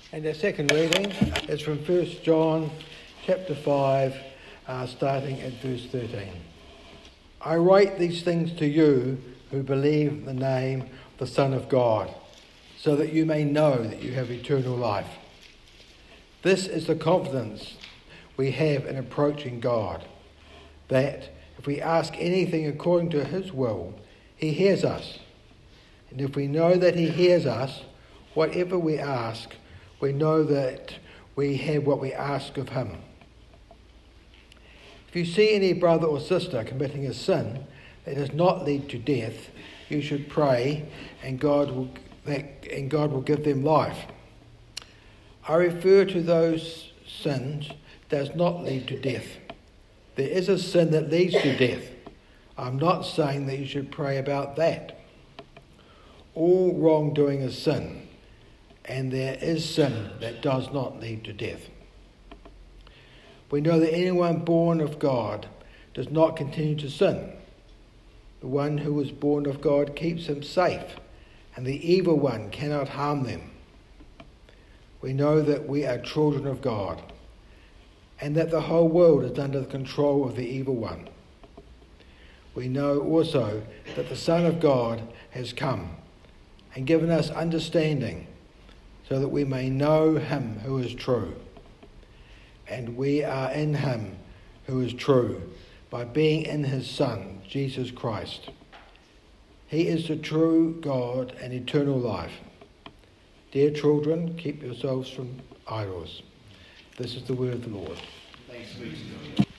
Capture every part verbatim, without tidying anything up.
And our second reading is from First John chapter five, uh, starting at verse thirteen. I write these things to you who believe in the name of the Son of God, so that you may know that you have eternal life. This is the confidence we have in approaching God, that if we ask anything according to his will, he hears us. And if we know that he hears us, whatever we ask, we know that we have what we ask of him. If you see any brother or sister committing a sin that does not lead to death, you should pray, and God will that, and God will give them life. I refer to those sins that does not lead to death. There is a sin that leads to death. I'm not saying that you should pray about that. All wrongdoing is sin, and there is sin that does not lead to death. We know that anyone born of God does not continue to sin. The one who was born of God keeps him safe, and the evil one cannot harm them. We know that we are children of God, and that the whole world is under the control of the evil one. We know also that the Son of God has come and given us understanding, so that we may know him who is true. And we are in him who is true, by being in his Son, Jesus Christ. He is the true God and eternal life. Dear children, keep yourselves from idols. This is the word of the Lord. Thanks be to God.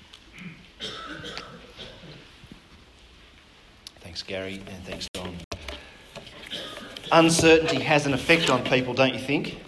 Thanks, Gary, and thanks, John. Uncertainty has an effect on people, don't you think?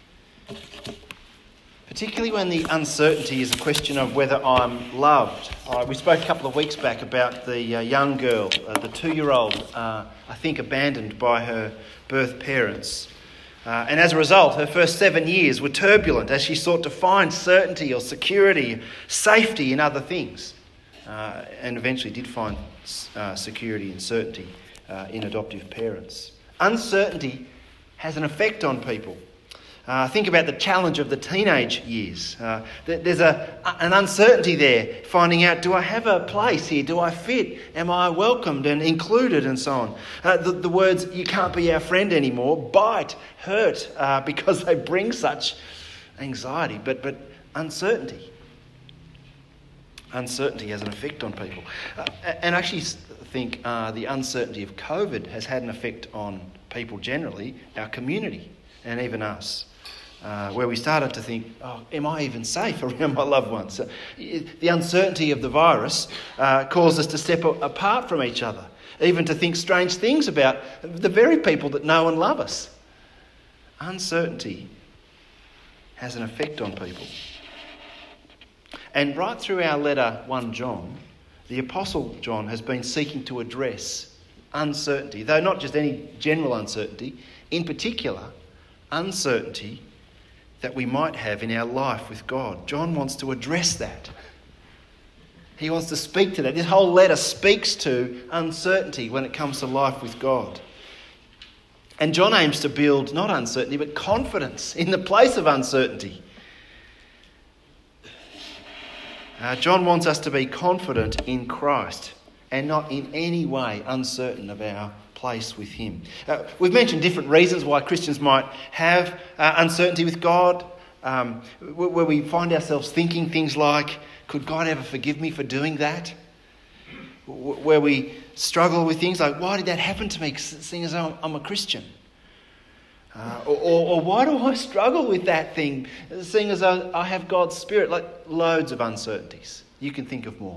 Particularly when the uncertainty is a question of whether I'm loved. Uh, we spoke a couple of weeks back about the uh, young girl, uh, the two-year-old, uh, I think abandoned by her birth parents. Uh, and as a result, her first seven years were turbulent as she sought to find certainty or security, safety in other things. Uh, and eventually did find uh, security and certainty uh, in adoptive parents. Uncertainty has an effect on people. Uh, think about the challenge of the teenage years. Uh, there's a, an uncertainty there, finding out, do I have a place here? Do I fit? Am I welcomed and included, and so on? Uh, the, the words, you can't be our friend anymore, bite, hurt, uh, because they bring such anxiety, but, but uncertainty. Uncertainty has an effect on people. Uh, and I actually think uh, the uncertainty of COVID has had an effect on people generally, our community, and even us. Uh, where we started to think, oh, am I even safe around my loved ones? Uh, the uncertainty of the virus uh, caused us to step apart from each other, even to think strange things about the very people that know and love us. Uncertainty has an effect on people. And right through our letter First John, the Apostle John has been seeking to address uncertainty, though not just any general uncertainty, in particular, uncertainty that we might have in our life with God. John wants to address that. He wants to speak to that. This whole letter speaks to uncertainty when it comes to life with God. And John aims to build not uncertainty, but confidence in the place of uncertainty. Uh, John wants us to be confident in Christ and not in any way uncertain of our place with him. Uh, we've mentioned different reasons why Christians might have uh, uncertainty with God, um, where we find ourselves thinking things like, could God ever forgive me for doing that? Where we struggle with things like, why did that happen to me, seeing as I'm, I'm a Christian? Uh, or, or why do I struggle with that thing, seeing as I, I have God's Spirit? Like loads of uncertainties. You can think of more.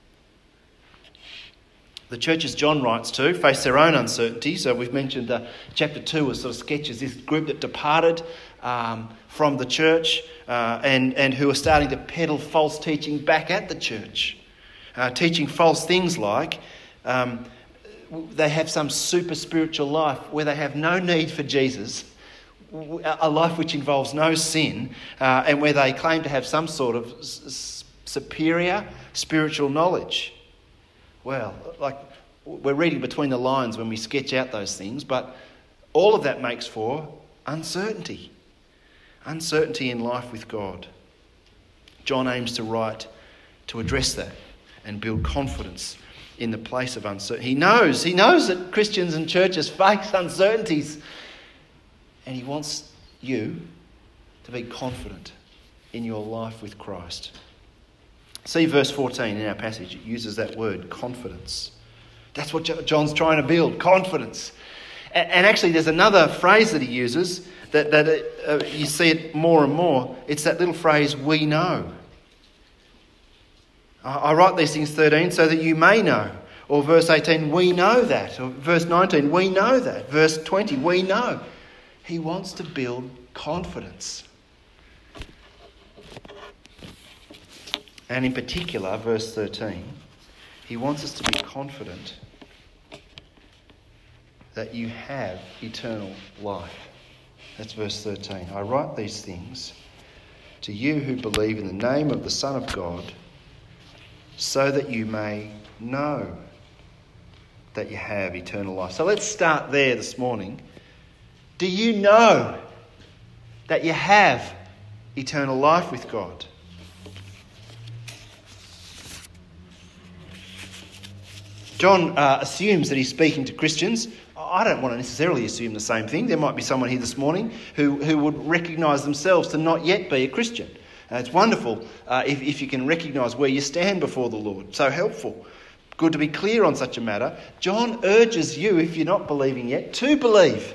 The churches John writes to face their own uncertainty. So we've mentioned uh, chapter two as sort of sketches this group that departed um, from the church uh, and, and who are starting to peddle false teaching back at the church. Uh, teaching false things like um, they have some super spiritual life where they have no need for Jesus, a life which involves no sin, uh, and where they claim to have some sort of s- superior spiritual knowledge. Well, like we're reading between the lines when we sketch out those things, but all of that makes for uncertainty. Uncertainty in life with God. John aims to write to address that and build confidence in the place of uncertainty. He knows, he knows that Christians and churches face uncertainties, and he wants you to be confident in your life with Christ. See verse fourteen in our passage. It uses that word, confidence. That's what John's trying to build, confidence. And actually there's another phrase that he uses that, that uh, you see it more and more. It's that little phrase, we know. I write these things, thirteen, so that you may know. Or verse eighteen, we know that. Or verse nineteen, we know that. Verse twenty, we know. He wants to build confidence. And in particular, verse thirteen, he wants us to be confident that you have eternal life. That's verse thirteen. I write these things to you who believe in the name of the Son of God, so that you may know that you have eternal life. So let's start there this morning. Do you know that you have eternal life with God? John uh, assumes that he's speaking to Christians. I don't want to necessarily assume the same thing. There might be someone here this morning who, who would recognise themselves to not yet be a Christian. Uh, it's wonderful uh, if, if you can recognise where you stand before the Lord. So helpful. Good to be clear on such a matter. John urges you, if you're not believing yet, to believe.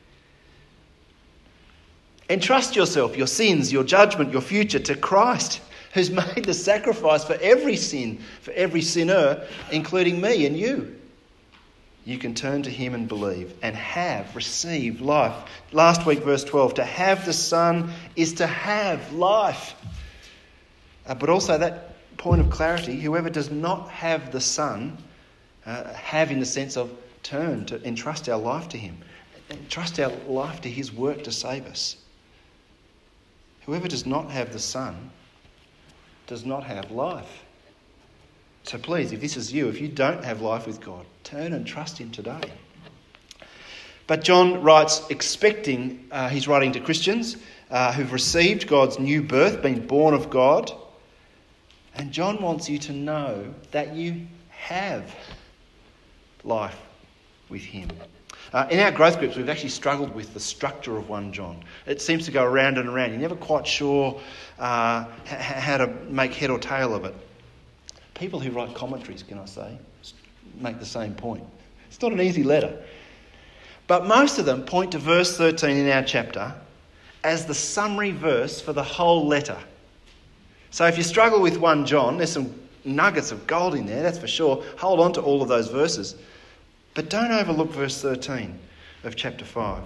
Entrust yourself, your sins, your judgment, your future to Christ, who's made the sacrifice for every sin, for every sinner, including me and you. You can turn to him and believe and have received life. Last week, verse twelve, to have the Son is to have life. Uh, but also that point of clarity, whoever does not have the Son, uh, have in the sense of turn to entrust our life to him. Entrust our life to his work to save us. Whoever does not have the Son does not have life. So please, if this is you, if you don't have life with God, turn and trust him today. But John writes expecting, uh, he's writing to Christians uh, who've received God's new birth, been born of God. And John wants you to know that you have life with him. Uh, in our growth groups, we've actually struggled with the structure of First John. It seems to go around and around. You're never quite sure uh, h- how to make head or tail of it. People who write commentaries, can I say, make the same point. It's not an easy letter. But most of them point to verse thirteen in our chapter as the summary verse for the whole letter. So if you struggle with First John, there's some nuggets of gold in there, that's for sure. Hold on to all of those verses. But don't overlook verse thirteen of chapter five.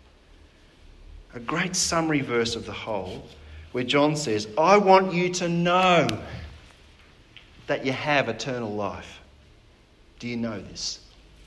A great summary verse of the whole, where John says, I want you to know that you have eternal life. Do you know this?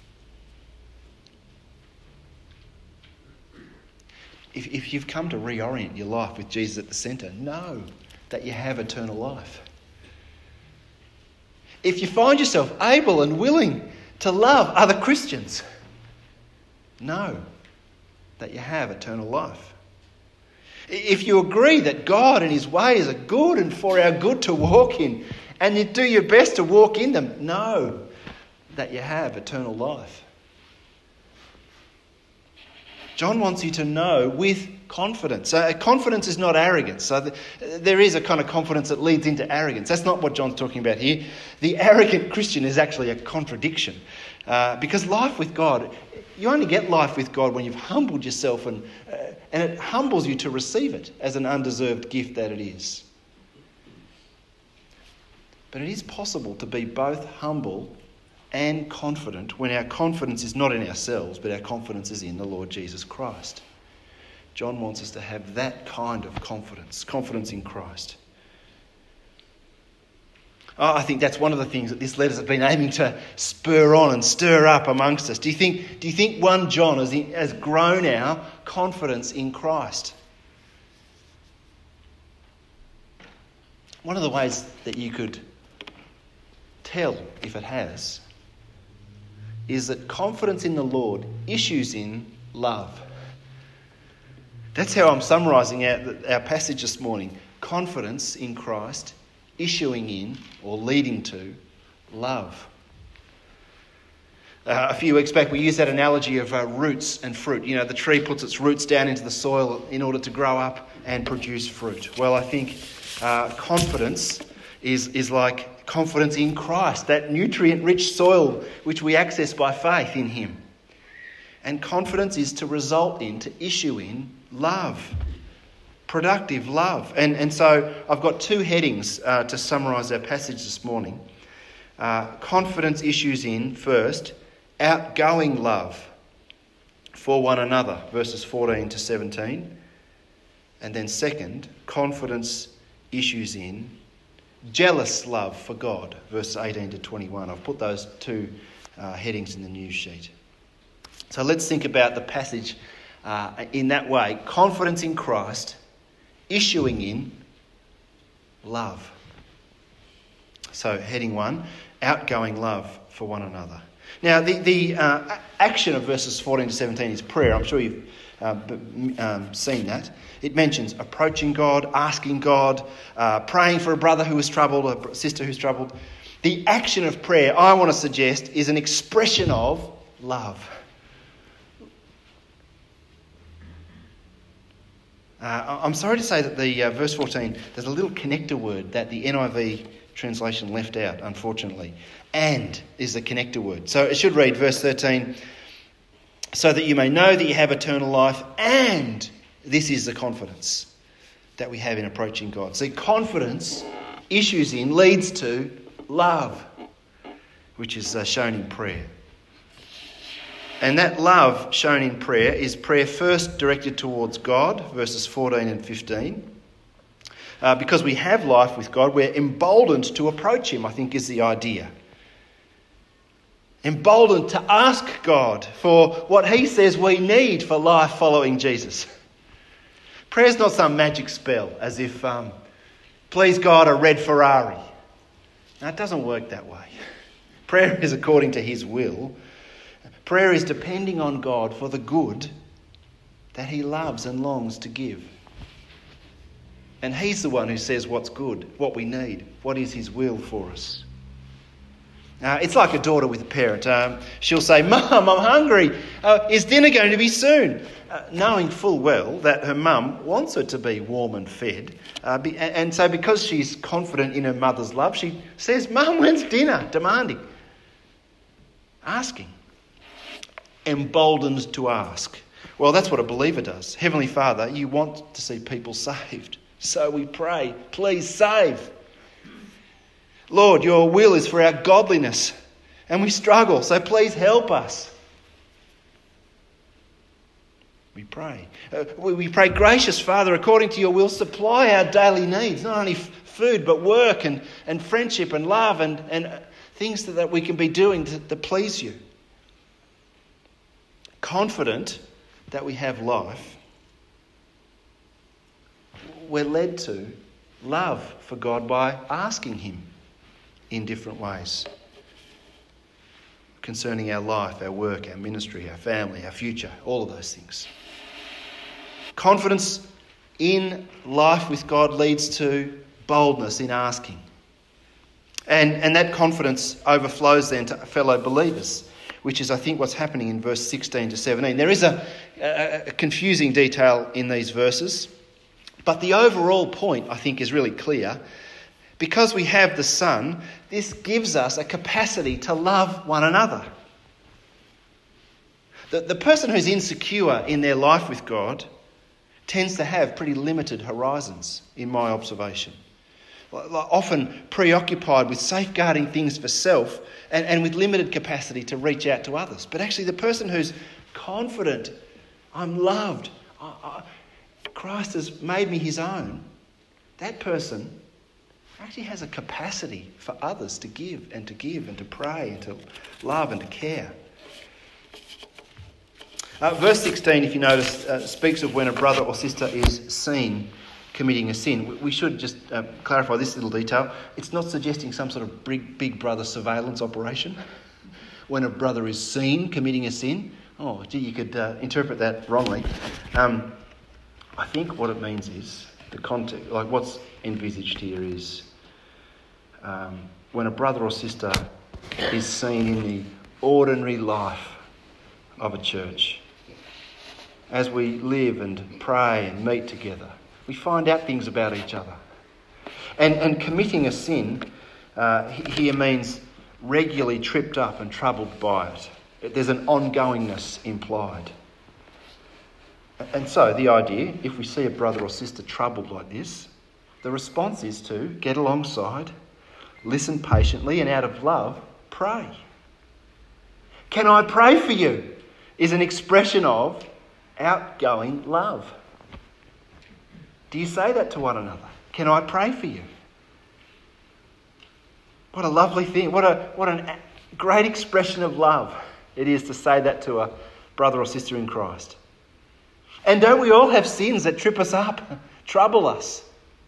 If, if you've come to reorient your life with Jesus at the centre, know that you have eternal life. If you find yourself able and willing to love other Christians, know that you have eternal life. If you agree that God and his ways are good and for our good to walk in, and you do your best to walk in them, know that you have eternal life. John wants you to know with confidence. Uh, confidence is not arrogance. So the, there is a kind of confidence that leads into arrogance. That's not what John's talking about here. The arrogant Christian is actually a contradiction. Uh, because life with God, you only get life with God when you've humbled yourself, and, uh, and it humbles you to receive it as an undeserved gift that it is. But it is possible to be both humble and confident when our confidence is not in ourselves, but our confidence is in the Lord Jesus Christ. John wants us to have that kind of confidence, confidence in Christ. Oh, I think that's one of the things that this letter has been aiming to spur on and stir up amongst us. Do you think, do you think First John has, has grown our confidence in Christ? One of the ways that you could tell if it has is that confidence in the Lord issues in love. That's how I'm summarising our, our passage this morning. Confidence in Christ, issuing in or leading to love. Uh, a few weeks back we used that analogy of uh, roots and fruit. You know, the tree puts its roots down into the soil in order to grow up and produce fruit. Well, I think uh, confidence is, is like confidence in Christ, that nutrient-rich soil which we access by faith in him. And confidence is to result in, to issue in love, productive love. And, and so I've got two headings uh, to summarise our passage this morning. Uh, confidence issues in, first, outgoing love for one another, verses fourteen to seventeen. And then second, confidence issues in jealous love for God, verses eighteen to twenty-one. I've put those two uh, headings in the news sheet. So let's think about the passage uh, in that way. Confidence in Christ, issuing in love. So heading one, outgoing love for one another. Now, the, the uh, action of verses fourteen to seventeen is prayer. I'm sure you've uh, um, seen that. It mentions approaching God, asking God, uh, praying for a brother who is troubled, a sister who's troubled. The action of prayer, I want to suggest, is an expression of love. Uh, I'm sorry to say that the uh, verse fourteen, there's a little connector word that the N I V translation left out, unfortunately. And is the connector word. So it should read, verse thirteen, so that you may know that you have eternal life, and this is the confidence that we have in approaching God. See, confidence issues in, leads to love, which is uh, shown in prayer. And that love shown in prayer is prayer first directed towards God, verses fourteen and fifteen. Uh, because we have life with God, we're emboldened to approach him, I think is the idea. Emboldened to ask God for what he says we need for life following Jesus. Prayer is not some magic spell, as if, um, please God, a red Ferrari. No, it doesn't work that way. Prayer is according to his will. Prayer is depending on God for the good that he loves and longs to give. And he's the one who says what's good, what we need, what is his will for us. Uh, it's like a daughter with a parent. Um, she'll say, Mum, I'm hungry. Uh, is dinner going to be soon? Uh, knowing full well that her mum wants her to be warm and fed. Uh, be, and, and so because she's confident in her mother's love, she says, Mum, when's dinner? Demanding. Asking. Emboldened to ask. Well, that's what a believer does. Heavenly Father, you want to see people saved. So we pray, please save. Lord, your will is for our godliness, and we struggle, so please help us. We pray. Uh, we, we pray, gracious Father, according to your will, supply our daily needs, not only f- food, but work and, and friendship and love and, and uh, things that, that we can be doing to, to please you. Confident that we have life, we're led to love for God by asking him in different ways concerning our life, our work, our ministry, our family, our future, all of those things. Confidence in life with God leads to boldness in asking. And, and that confidence overflows then to fellow believers, which is, I think, what's happening in verse sixteen to seventeen. There is a, a, a confusing detail in these verses, but the overall point, I think, is really clear. Because we have the Son, this gives us a capacity to love one another. The, the person who's insecure in their life with God tends to have pretty limited horizons, in my observation. Often preoccupied with safeguarding things for self and, and with limited capacity to reach out to others. But actually the person who's confident, I'm loved, I, I, Christ has made me his own, that person actually has a capacity for others to give and to give and to pray and to love and to care. Uh, verse sixteen, if you notice, uh, speaks of when a brother or sister is seen committing a sin. We should just uh, clarify this little detail. It's not suggesting some sort of big, big brother surveillance operation. When a brother is seen committing a sin. Oh, gee, you could uh, interpret that wrongly. Um, I think what it means is, the context, like what's envisaged here is um, when a brother or sister is seen in the ordinary life of a church. As we live and pray and meet together, we find out things about each other. And, and committing a sin uh, here means regularly tripped up and troubled by it. There's an ongoingness implied. And so the idea, if we see a brother or sister troubled like this, the response is to get alongside, listen patiently, and out of love, pray. Can I pray for you? Is an expression of outgoing love. Do you say that to one another? Can I pray for you? What a lovely thing. What a what a great expression of love it is to say that to a brother or sister in Christ. And don't we all have sins that trip us up, trouble us?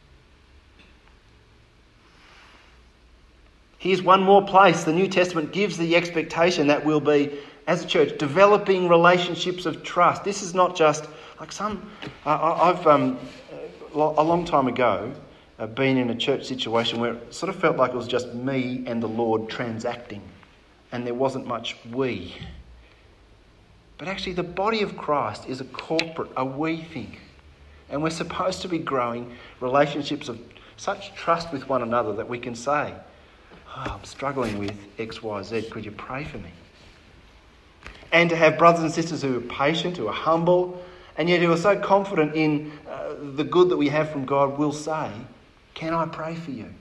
Here's one more place. The New Testament gives the expectation that we'll be, as a church, developing relationships of trust. This is not just like some... Uh, I've, um, a long time ago, uh, been in a church situation where it sort of felt like it was just me and the Lord transacting, and there wasn't much we. But actually the body of Christ is a corporate, a we thing. And we're supposed to be growing relationships of such trust with one another that we can say, oh, I'm struggling with X, Y, Z, could you pray for me? And to have brothers and sisters who are patient, who are humble, and yet who are so confident in uh, the good that we have from God will say, can I pray for you?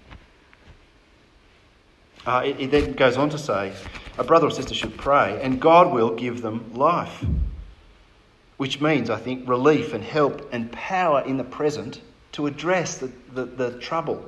Uh, it, it then goes on to say, a brother or sister should pray and God will give them life. Which means, I think, relief and help and power in the present to address the, the, the trouble.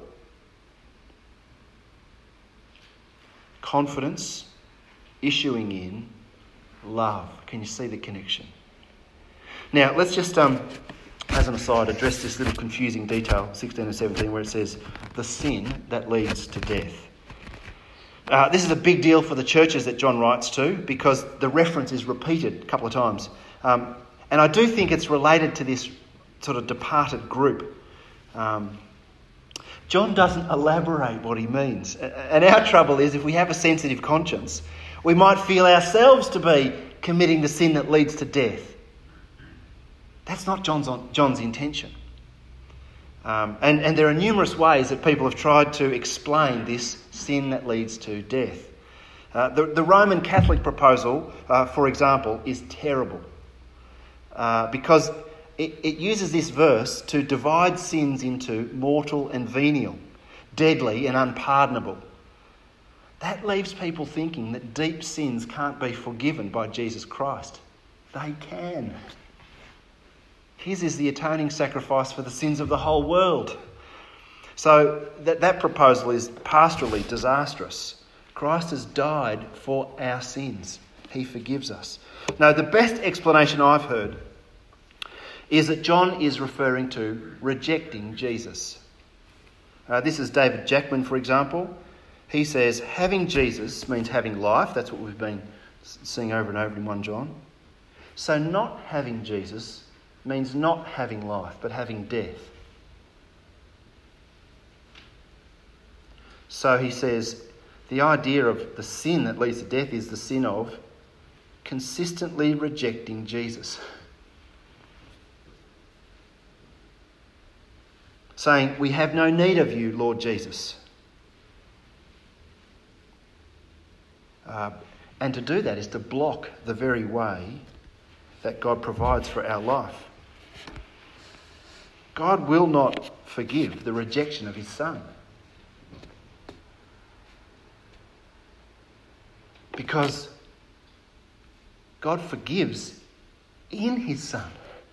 Confidence issuing in love. Can you see the connection? Now, let's just, um, as an aside, address this little confusing detail, sixteen and seventeen, where it says, the sin that leads to death. Uh, this is a big deal for the churches that John writes to because the reference is repeated a couple of times. Um, and I do think it's related to this sort of departed group. Um, John doesn't elaborate what he means. And our trouble is if we have a sensitive conscience, we might feel ourselves to be committing the sin that leads to death. That's not John's, John's intention. Um, and, and there are numerous ways that people have tried to explain this sin that leads to death. Uh, the, the Roman Catholic proposal, uh, for example, is terrible uh, because it, it uses this verse to divide sins into mortal and venial, deadly and unpardonable. That leaves people thinking that deep sins can't be forgiven by Jesus Christ. They can. His is the atoning sacrifice for the sins of the whole world. So that, that proposal is pastorally disastrous. Christ has died for our sins. He forgives us. Now, the best explanation I've heard is that John is referring to rejecting Jesus. Uh, this is David Jackman, for example. He says, having Jesus means having life. That's what we've been seeing over and over in First John. So not having Jesus means not having life, but having death. So he says, the idea of the sin that leads to death is the sin of consistently rejecting Jesus. Saying, we have no need of you, Lord Jesus. Uh, and to do that is to block the very way that God provides for our life. God will not forgive the rejection of his Son. Because God forgives in his Son.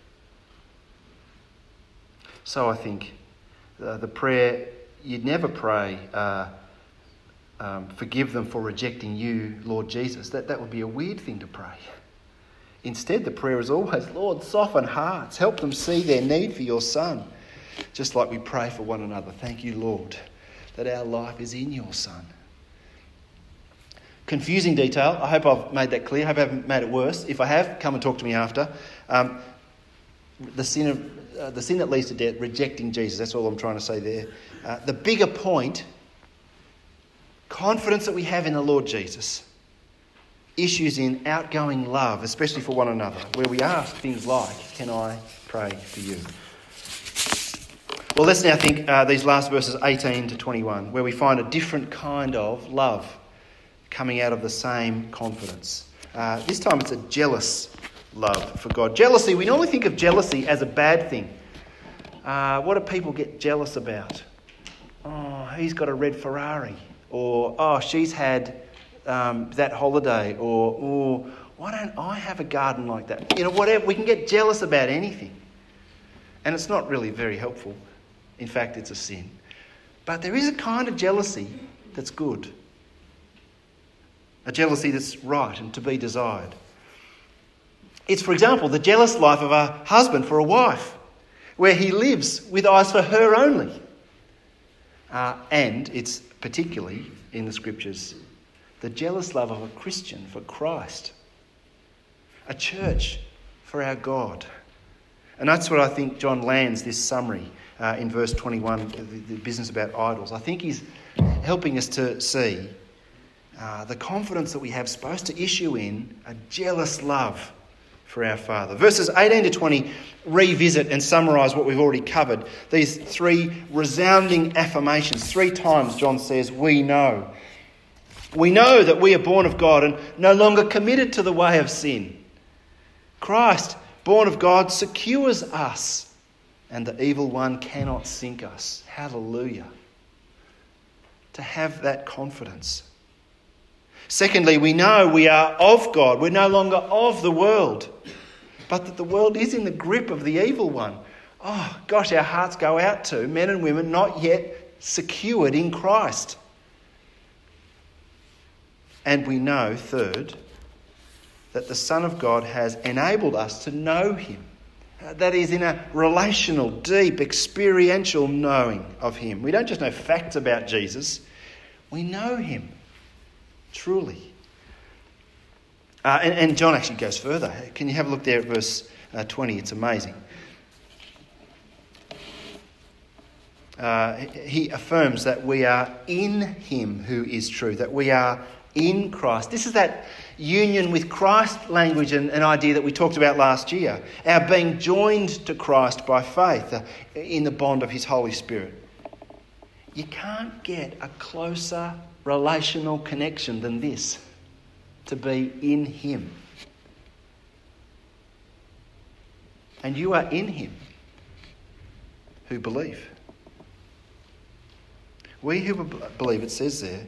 So I think uh, the prayer, you'd never pray, uh, um, forgive them for rejecting you, Lord Jesus. That, that would be a weird thing to pray. Instead, the prayer is always, Lord, soften hearts. Help them see their need for your Son. Just like we pray for one another. Thank you, Lord, that our life is in your Son. Confusing detail. I hope I've made that clear. I hope I haven't made it worse. If I have, come and talk to me after. Um, the sin of uh, the sin that leads to death, rejecting Jesus. That's all I'm trying to say there. Uh, the bigger point, confidence that we have in the Lord Jesus, issues in outgoing love, especially for one another, where we ask things like, "Can I pray for you?" Well, let's now think uh, these last verses eighteen to twenty-one, where we find a different kind of love coming out of the same confidence. Uh, this time it's a jealous love for God. Jealousy, we normally think of jealousy as a bad thing. Uh, what do people get jealous about? Oh, he's got a red Ferrari. Or, oh, she's had um, that holiday. Or, oh, why don't I have a garden like that? You know, whatever. We can get jealous about anything. And it's not really very helpful. In fact, it's a sin. But there is a kind of jealousy that's good. A jealousy that's right and to be desired. It's, for example, the jealous life of a husband for a wife, where he lives with eyes for her only. Uh, and it's particularly, in the scriptures, the jealous love of a Christian for Christ. A church for our God. And that's what I think John lands this summary uh, in verse twenty-one, the, the business about idols. I think he's helping us to see uh, the confidence that we have supposed to issue in a jealous love for our Father. Verses eighteen to twenty revisit and summarise what we've already covered. These three resounding affirmations. Three times John says, "We know." We know that we are born of God and no longer committed to the way of sin. Christ, born of God, secures us, and the evil one cannot sink us. Hallelujah. To have that confidence. Secondly, we know we are of God. We're no longer of the world, but that the world is in the grip of the evil one. Oh, gosh, our hearts go out to men and women not yet secured in Christ. And we know, third, that the Son of God has enabled us to know him. That is, in a relational, deep, experiential knowing of him. We don't just know facts about Jesus, we know him. Truly. Uh, and, and John actually goes further. Can you have a look there at verse uh, twenty? It's amazing. Uh, he affirms that we are in him who is true, that we are in Christ. This is that union with Christ language and an idea that we talked about last year. Our being joined to Christ by faith uh, in the bond of his Holy Spirit. You can't get a closer relational connection than this, to be in him. And you are in him who believe. We who believe, it says there,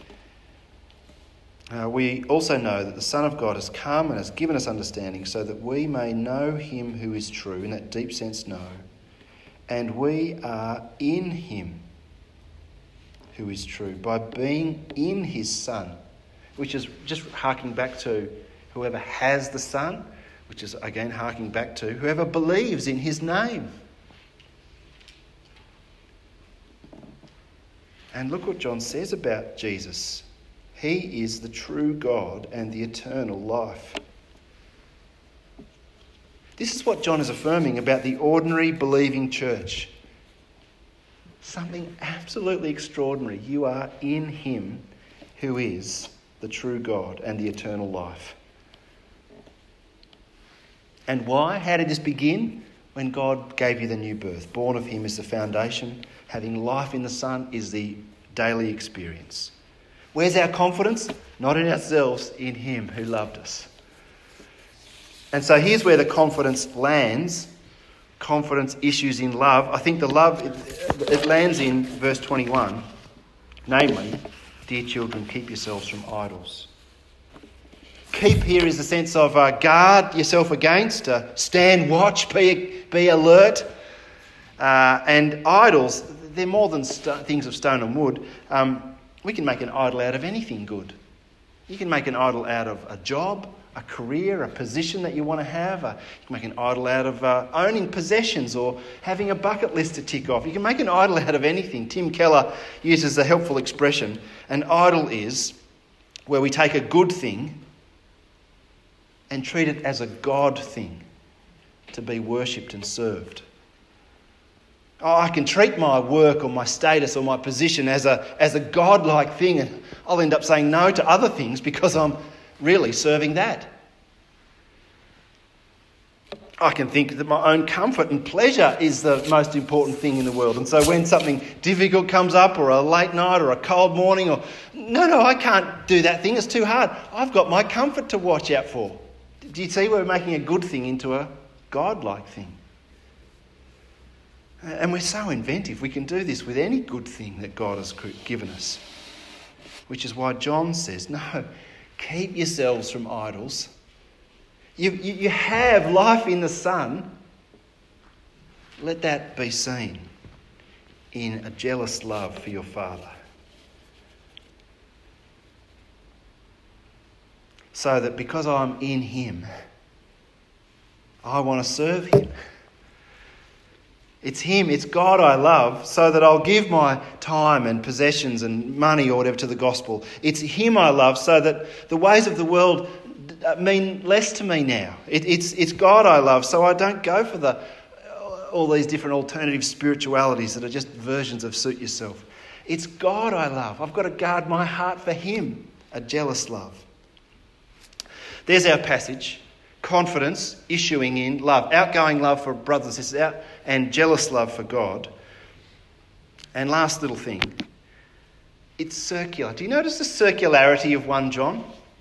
uh, we also know that the Son of God has come and has given us understanding so that we may know him who is true, in that deep sense know, and we are in him who is true, by being in his Son, which is just harking back to whoever has the Son, which is again harking back to whoever believes in his name. And look what John says about Jesus. He is the true God and the eternal life. This is what John is affirming about the ordinary believing church. Something absolutely extraordinary. You are in him who is the true God and the eternal life. And why? How did this begin? When God gave you the new birth. Born of him is the foundation. Having life in the Son is the daily experience. Where's our confidence? Not in ourselves, in him who loved us. And so here's where the confidence lands. Confidence issues in love. I think the love, it, it lands in verse twenty-one. Namely, dear children, keep yourselves from idols. Keep here is the sense of uh, guard yourself against, uh, stand watch, be, be alert. Uh, and idols, they're more than st- things of stone and wood. Um, we can make an idol out of anything good. You can make an idol out of a job, a career, a position that you want to have. Uh, you can make an idol out of uh, owning possessions or having a bucket list to tick off. You can make an idol out of anything. Tim Keller uses a helpful expression. An idol is where we take a good thing and treat it as a God thing. to be worshipped and served. Oh, I can treat my work or my status or my position as a, as a godlike thing, and I'll end up saying no to other things because I'm really serving that. I can think that my own comfort and pleasure is the most important thing in the world. And so when something difficult comes up, or a late night or a cold morning, or no, no, I can't do that thing. It's too hard. I've got my comfort to watch out for. Do you see we're making a good thing into a godlike thing? And we're so inventive. We can do this with any good thing that God has given us. Which is why John says, no, keep yourselves from idols. You, you, you have life in the Son. Let that be seen in a jealous love for your Father. So that because I'm in him, I want to serve him. It's him, it's God I love, so that I'll give my time and possessions and money or whatever to the gospel. It's him I love, so that the ways of the world mean less to me now. It, it's it's God I love, so I don't go for the all these different alternative spiritualities that are just versions of suit yourself. It's God I love. I've got to guard my heart for him, a jealous love. There's our passage. Confidence issuing in love, outgoing love for brothers and sisters, out and jealous love for God. And last little thing, it's circular. Do you notice the circularity of First John?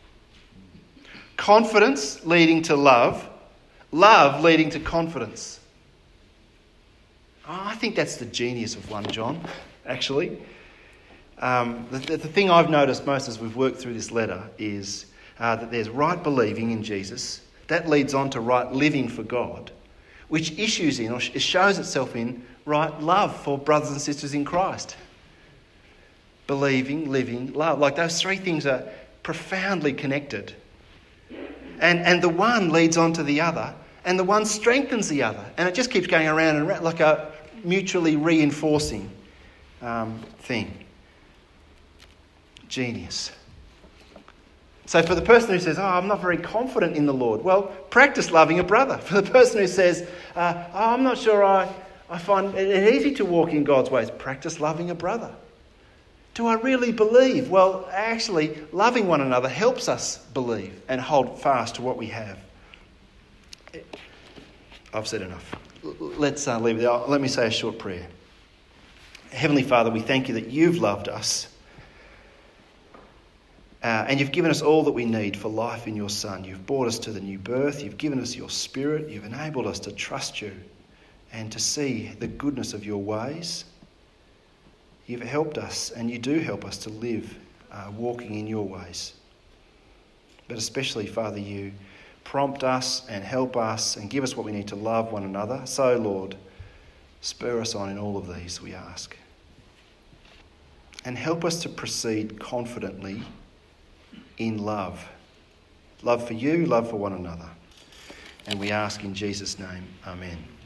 Confidence leading to love, love leading to confidence. Oh, I think that's the genius of First John, actually. Um, the, the, the thing I've noticed most as we've worked through this letter is uh, that there's right believing in Jesus. That leads on to right living for God, which issues in or shows itself in right love for brothers and sisters in Christ. Believing, living, love. Like those three things are profoundly connected. And, and the one leads on to the other, and the one strengthens the other. And it just keeps going around and around like a mutually reinforcing um, thing. Genius. So for the person who says, oh, I'm not very confident in the Lord, well, practice loving a brother. For the person who says, uh, oh, I'm not sure I, I find it easy to walk in God's ways, practice loving a brother. Do I really believe? Well, actually, loving one another helps us believe and hold fast to what we have. I've said enough. Let's uh, leave it there. Let me say a short prayer. Heavenly Father, we thank you that you've loved us. Uh, and you've given us all that we need for life in your Son. You've brought us to the new birth. You've given us your Spirit. You've enabled us to trust you and to see the goodness of your ways. You've helped us, and you do help us to live uh, walking in your ways. But especially, Father, you prompt us and help us and give us what we need to love one another. So, Lord, spur us on in all of these, we ask. And help us to proceed confidently in love. Love for you, love for one another. And we ask in Jesus' name, amen.